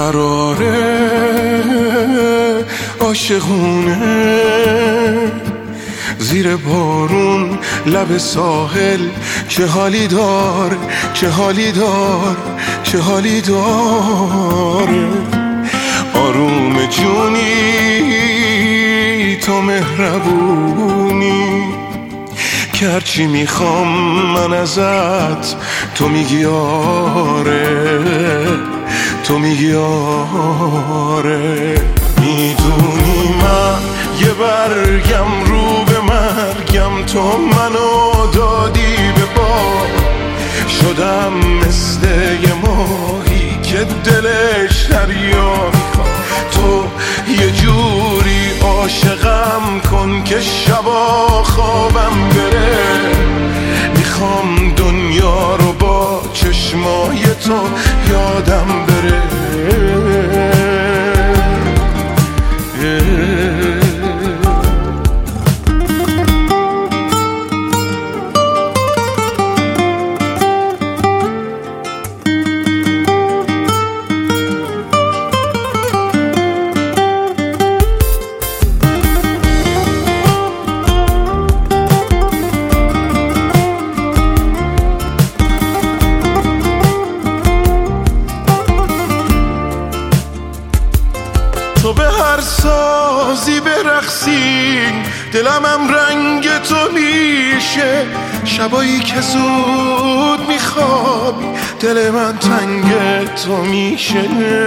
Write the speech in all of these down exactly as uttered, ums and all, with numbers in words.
قراره عاشقونه زیر بارون لب ساحل چه حالی داره چه حالی داره چه حالی داره آروم جونی تو مهربونی که هرچی میخوام من ازت تو میگی آره تو میگی آره میدونی من یه برگم رو به مرگم تو منو دادی به باد شدم مثل یه ماهی که دلش دریا میخواد تو یه جوری عاشقم کن که شبا خوابم بره میخوام دنیا رو با چشمای تو یادم بره تو به هر سازی برقصی دلمم رنگ تو میشه شبایی که زود میخوابی دل من تنگ تو میشه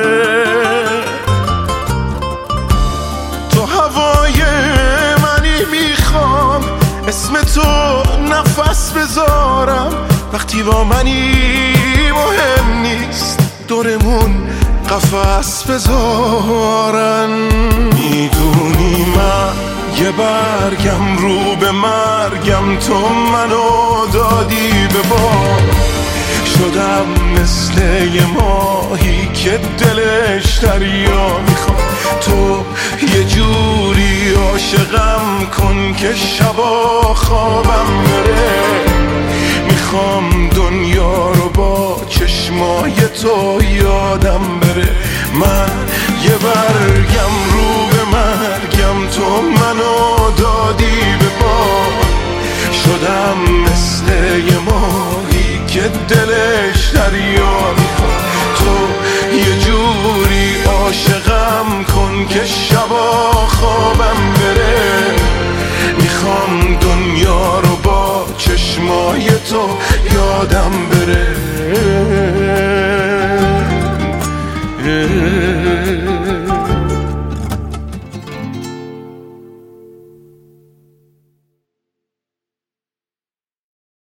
تو هوای منی میخوام اسم تو نفس بذارم وقتی با منی مهم نیست دورمون قفس بذارن میدونی من یه برگم رو به مرگم تو منو دادی به باد شدم مثل یه ماهی که دلش دریا میخواد تو یه جوری عاشقم کن که شبا خوابم بره میخوام دنیا رو با چشمای تو یادم بره من یه برگم رو به مرگم تو منو دادی به باد شدم مثل یه ماهی که دلش دریا میخواد تو یه جوری عاشقم کن که شبا خوابم بره میخوام دنیا رو با چشمای تو یادم بره